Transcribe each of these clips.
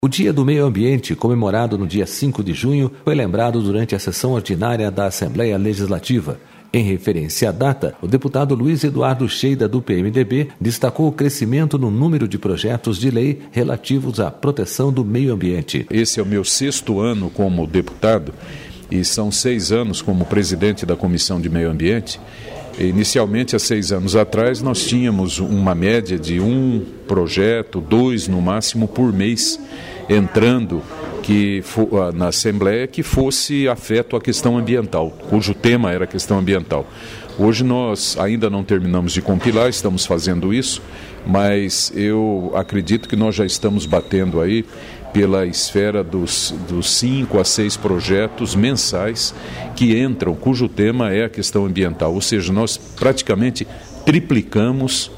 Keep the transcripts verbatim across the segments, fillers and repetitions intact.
O Dia do Meio Ambiente, comemorado no dia cinco de junho, foi lembrado durante a sessão ordinária da Assembleia Legislativa. Em referência à data, o deputado Luiz Eduardo Scheida, do P M D B, destacou o crescimento no número de projetos de lei relativos à proteção do meio ambiente. Esse é o meu sexto ano como deputado e são seis anos como presidente da Comissão de Meio Ambiente. Inicialmente, há seis anos atrás, nós tínhamos uma média de um projeto, dois no máximo por mês, entrando que, na Assembleia que fosse afeto à questão ambiental, cujo tema era a questão ambiental. Hoje nós ainda não terminamos de compilar, estamos fazendo isso, mas eu acredito que nós já estamos batendo aí pela esfera dos, dos cinco a seis projetos mensais que entram, cujo tema é a questão ambiental. Ou seja, nós praticamente triplicamos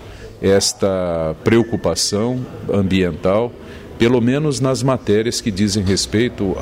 esta preocupação ambiental, pelo menos nas matérias que dizem respeito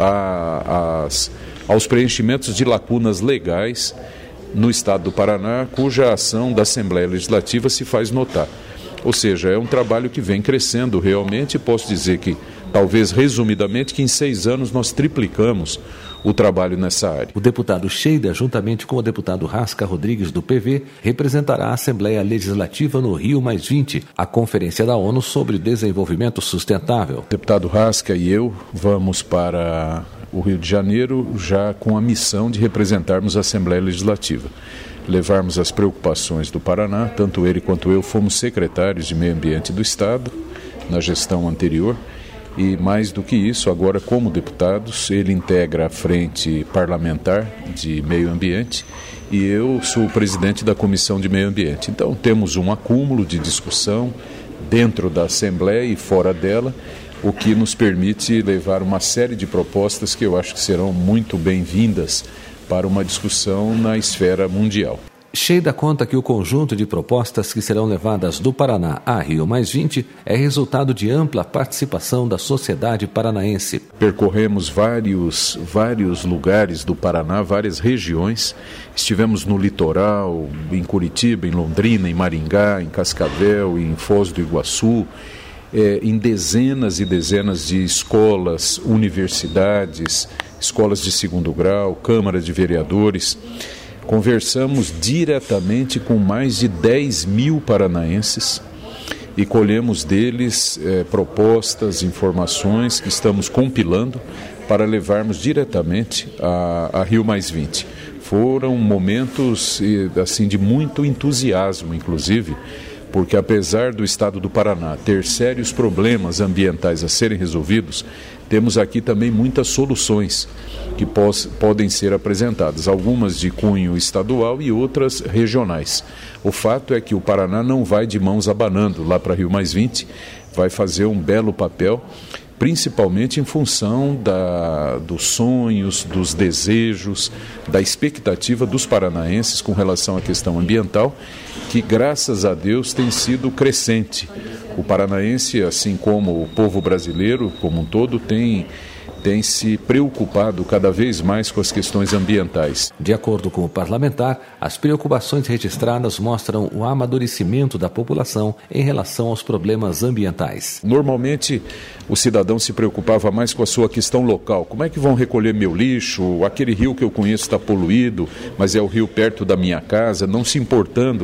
a, as, aos preenchimentos de lacunas legais no Estado do Paraná, cuja ação da Assembleia Legislativa se faz notar. Ou seja, é um trabalho que vem crescendo realmente, e posso dizer que, talvez resumidamente, que em seis anos nós triplicamos o trabalho nessa área. O deputado Scheida, juntamente com o deputado Rasca Rodrigues, do P V, representará a Assembleia Legislativa no Rio mais vinte, a Conferência da ONU sobre Desenvolvimento Sustentável. O deputado Rasca e eu vamos para o Rio de Janeiro já com a missão de representarmos a Assembleia Legislativa, levarmos as preocupações do Paraná. Tanto ele quanto eu fomos secretários de Meio Ambiente do Estado na gestão anterior. E mais do que isso, agora como deputados, ele integra a frente parlamentar de meio ambiente e eu sou o presidente da Comissão de Meio Ambiente. Então temos um acúmulo de discussão dentro da Assembleia e fora dela, o que nos permite levar uma série de propostas que eu acho que serão muito bem-vindas para uma discussão na esfera mundial. Scheida conta que o conjunto de propostas que serão levadas do Paraná a Rio mais vinte é resultado de ampla participação da sociedade paranaense. Percorremos vários, vários lugares do Paraná, várias regiões. Estivemos no litoral, em Curitiba, em Londrina, em Maringá, em Cascavel, em Foz do Iguaçu, é, em dezenas e dezenas de escolas, universidades, escolas de segundo grau, Câmara de Vereadores. Conversamos diretamente com mais de dez mil paranaenses e colhemos deles eh, propostas, informações que estamos compilando para levarmos diretamente a, a Rio mais vinte. Foram momentos assim, de muito entusiasmo, inclusive, porque apesar do Estado do Paraná ter sérios problemas ambientais a serem resolvidos, temos aqui também muitas soluções que pos, podem ser apresentadas, algumas de cunho estadual e outras regionais. O fato é que o Paraná não vai de mãos abanando lá para Rio mais vinte, vai fazer um belo papel, principalmente em função da, dos sonhos, dos desejos, da expectativa dos paranaenses com relação à questão ambiental, que graças a Deus tem sido crescente. O paranaense, assim como o povo brasileiro como um todo, tem, tem se preocupado cada vez mais com as questões ambientais. De acordo com o parlamentar, as preocupações registradas mostram o amadurecimento da população em relação aos problemas ambientais. Normalmente, o cidadão se preocupava mais com a sua questão local. Como é que vão recolher meu lixo? Aquele rio que eu conheço está poluído, mas é o rio perto da minha casa, não se importando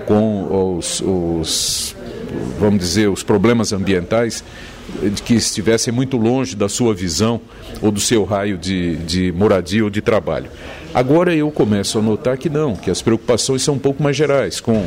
com os, os vamos dizer, os problemas ambientais que estivessem muito longe da sua visão ou do seu raio de, de moradia ou de trabalho. Agora eu começo a notar que não, que as preocupações são um pouco mais gerais, com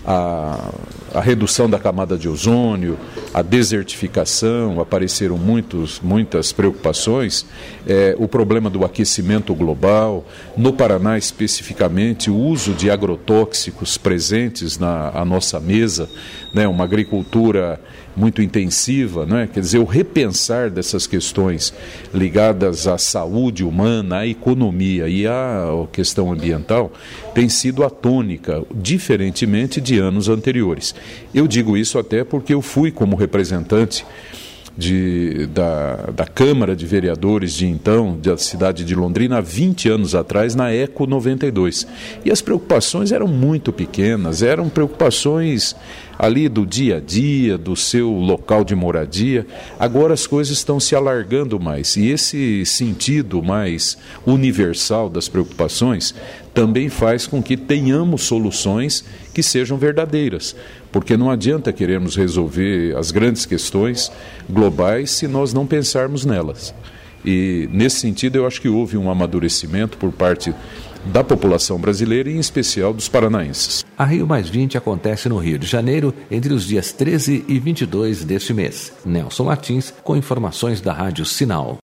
a, a redução da camada de ozônio, a desertificação, apareceram muitos, muitas preocupações, é, o problema do aquecimento global, no Paraná especificamente o uso de agrotóxicos presentes na a nossa mesa, né, uma agricultura muito intensiva, né? Quer dizer, o repensar dessas questões ligadas à saúde humana, à economia e à questão ambiental tem sido a tônica, diferentemente de anos anteriores. Eu digo isso até porque eu fui como representante de, da, da Câmara de Vereadores de então, da cidade de Londrina, há vinte anos atrás, na Eco noventa e dois. E as preocupações eram muito pequenas, eram preocupações ali do dia a dia, do seu local de moradia. Agora as coisas estão se alargando mais, e esse sentido mais universal das preocupações também faz com que tenhamos soluções que sejam verdadeiras, porque não adianta querermos resolver as grandes questões globais se nós não pensarmos nelas. E nesse sentido eu acho que houve um amadurecimento por parte da população brasileira e em especial dos paranaenses. A Rio Mais vinte acontece no Rio de Janeiro entre os dias treze e vinte e dois deste mês. Nelson Martins com informações da Rádio Sinal.